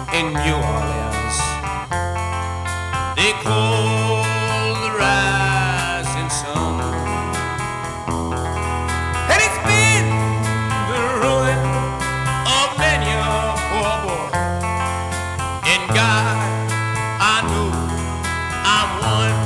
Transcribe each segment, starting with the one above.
in New Orleans. They call the rising sun, and it's been the ruin of many a poor boy. In God, I know I'm one.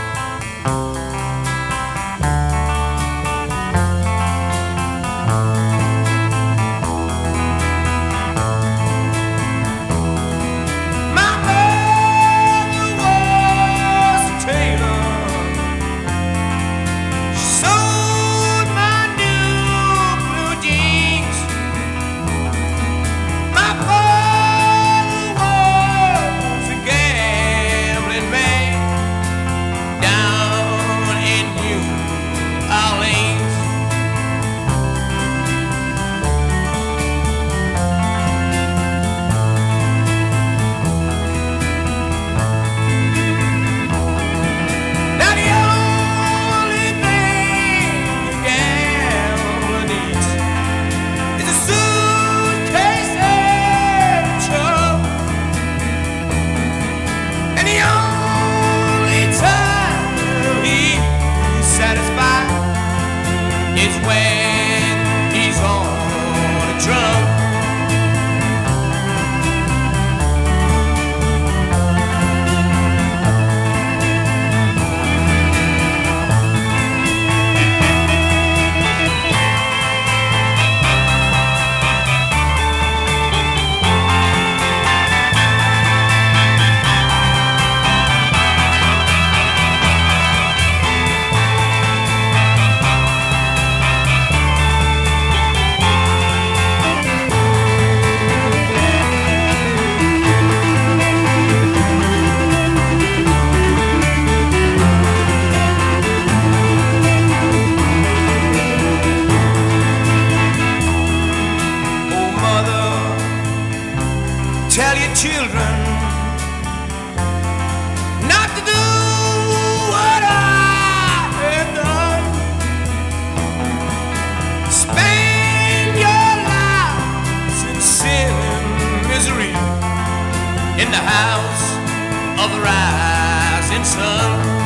Is when he's on a drum. Tell your children not to do what I have done. Spend your lives in sin and misery in the house of the rising sun.